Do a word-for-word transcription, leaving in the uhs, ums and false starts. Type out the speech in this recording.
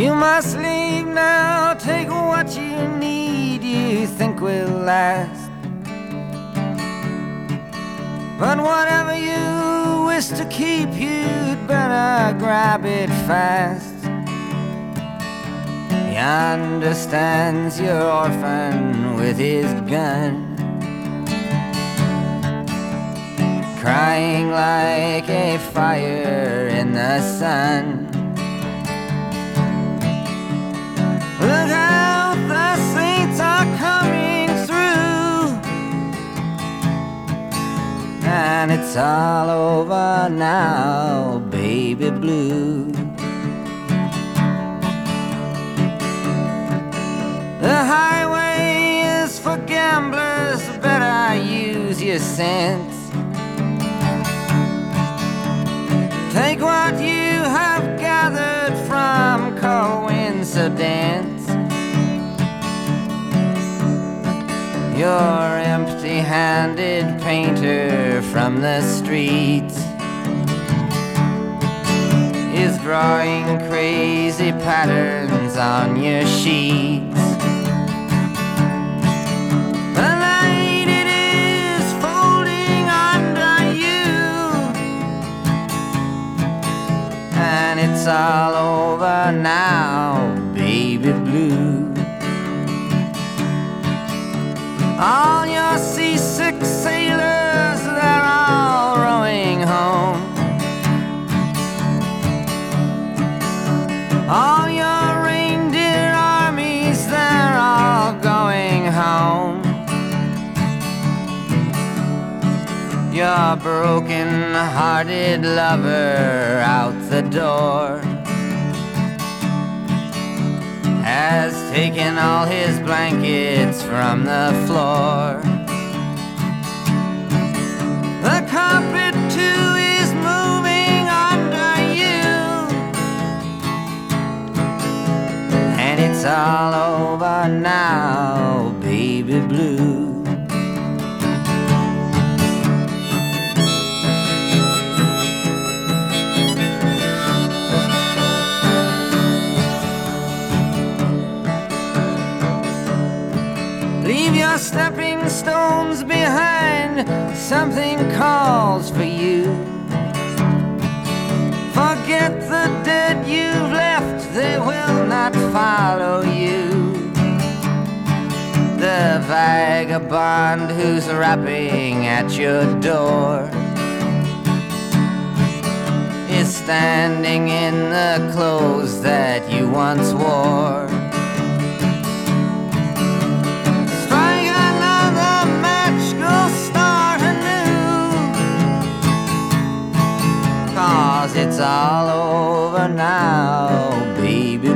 You must leave now, take what you need, you think will last. But whatever you wish to keep, you'd better grab it fast. He understands your orphan with his gun, crying like a fire in the sun. Look out, the saints are coming through, and it's all over now, baby blue. The highway is for gamblers, better use your sense. Take what you have gathered from coincidence. Your empty-handed painter from the streets is drawing crazy patterns on your sheets. The night it is folding under you, and it's all over now, baby blue. All your seasick sailors, they're all rowing home. All your reindeer armies, they're all going home. Your broken-hearted lover out the door has taken all his blankets from the floor. The carpet too is moving under you, and it's all over now, baby blue. Leave your stepping stones behind, something calls for you. Forget the dead you've left, they will not follow you. The vagabond who's rapping at your door is standing in the clothes that you once wore. It's all over now, baby